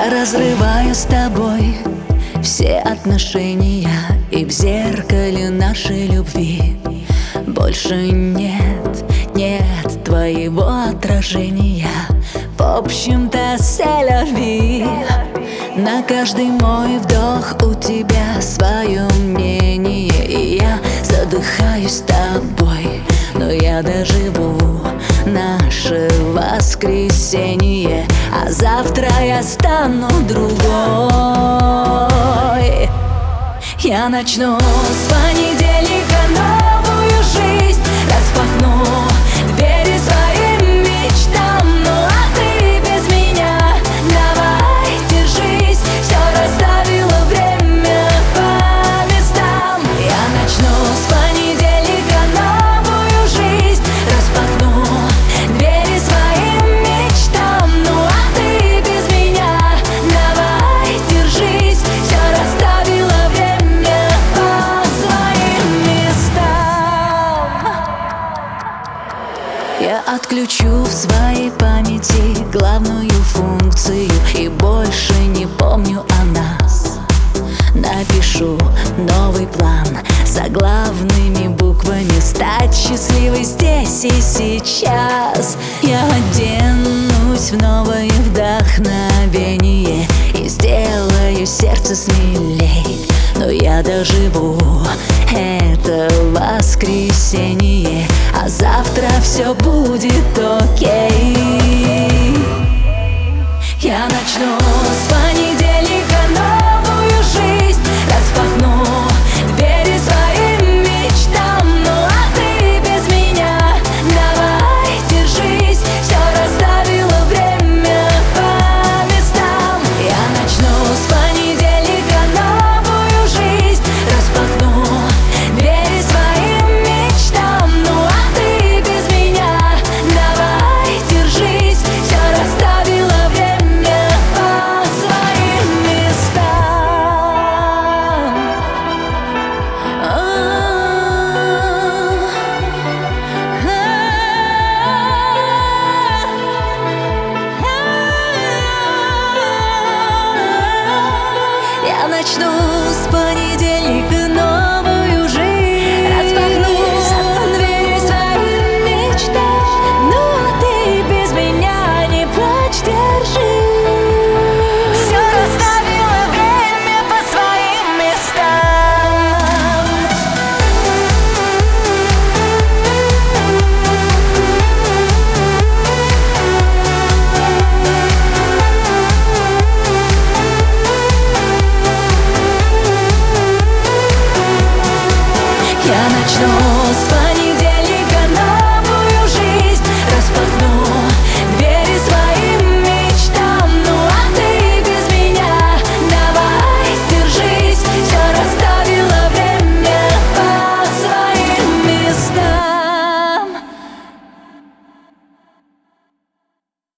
Я разрываю с тобой все отношения, и в зеркале нашей любви больше нет твоего отражения. В общем-то, селяви. На каждый мой вдох у тебя свое мнение, и я задыхаюсь тобой, но я доживу наше воскресенье, а завтра я стану другой. Я начну с понедельника новую жизнь, распахну двери своим мечтам. Ну а ты без меня давай держись, все расставила время по местам. Я начну с понедельника новую жизнь, распахну двери своим мечтам. Ну а ты без меня давай держись, все расставила время по своим местам. Я отключу в своей памяти главную функцию и больше не помню о нас. Напишу новый план заглавными буквами: стать счастливой здесь и сейчас. Я оденусь в новое вдохновение и сделаю сердце смелей, но я доживу это воскресенье, а завтра все будет окей. Я начну с понедельника новую жизнь, распахну двери своим мечтам. Ну а ты без меня давай держись, все расставила время по местам. Я начну с понедельника новую жизнь, распахну двери своим мечтам. Ну а ты без меня давай держись, все расставила время по своим местам. Я начну с понедельника новую жизнь, распахну двери своим мечтам. Ну а ты без меня не плачь, держи, все расставила время по своим местам. Я начну с